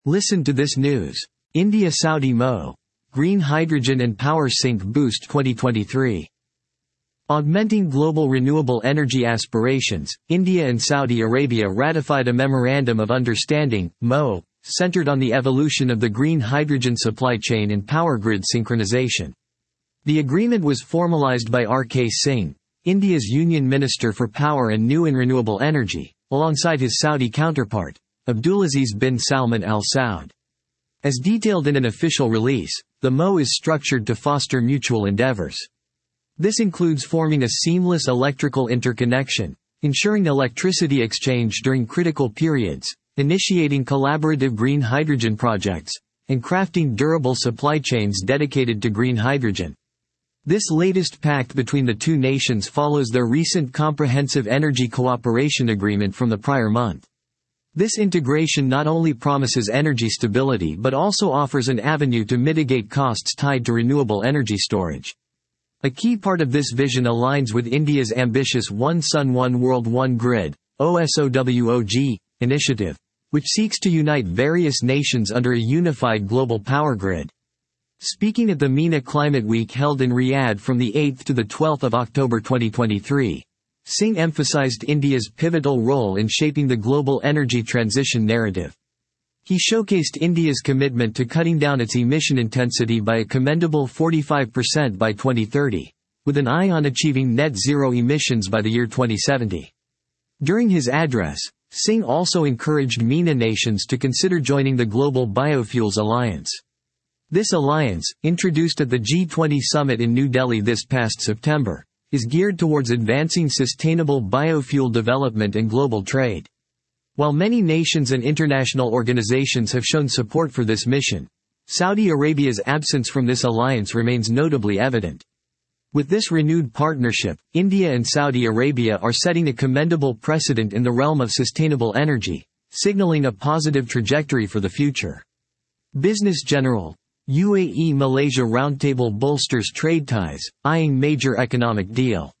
Listen to this news. India-Saudi MO. Green hydrogen and power sync boost 2023. Augmenting global renewable energy aspirations, India and Saudi Arabia ratified a Memorandum of Understanding, MO, centered on the evolution of the green hydrogen supply chain and power grid synchronization. The agreement was formalized by R.K. Singh, India's Union Minister for Power and New and Renewable Energy, alongside his Saudi counterpart, Abdulaziz bin Salman Al Saud. As detailed in an official release, the MO is structured to foster mutual endeavors. This includes forming a seamless electrical interconnection, ensuring electricity exchange during critical periods, initiating collaborative green hydrogen projects, and crafting durable supply chains dedicated to green hydrogen. This latest pact between the two nations follows their recent Comprehensive Energy Cooperation Agreement from the prior month. This integration not only promises energy stability but also offers an avenue to mitigate costs tied to renewable energy storage. A key part of this vision aligns with India's ambitious One Sun One World One Grid (OSOWOG) initiative, which seeks to unite various nations under a unified global power grid. Speaking at the MENA Climate Week held in Riyadh from the 8th to the 12th of October 2023, Singh emphasized India's pivotal role in shaping the global energy transition narrative. He showcased India's commitment to cutting down its emission intensity by a commendable 45% by 2030, with an eye on achieving net zero emissions by the year 2070. During his address, Singh also encouraged MENA nations to consider joining the Global Biofuels Alliance. This alliance, introduced at the G20 summit in New Delhi this past September, is geared towards advancing sustainable biofuel development and global trade. While many nations and international organizations have shown support for this mission, Saudi Arabia's absence from this alliance remains notably evident. With this renewed partnership, India and Saudi Arabia are setting a commendable precedent in the realm of sustainable energy, signaling a positive trajectory for the future. Business General. UAE-Malaysia roundtable bolsters trade ties, eyeing major economic deal.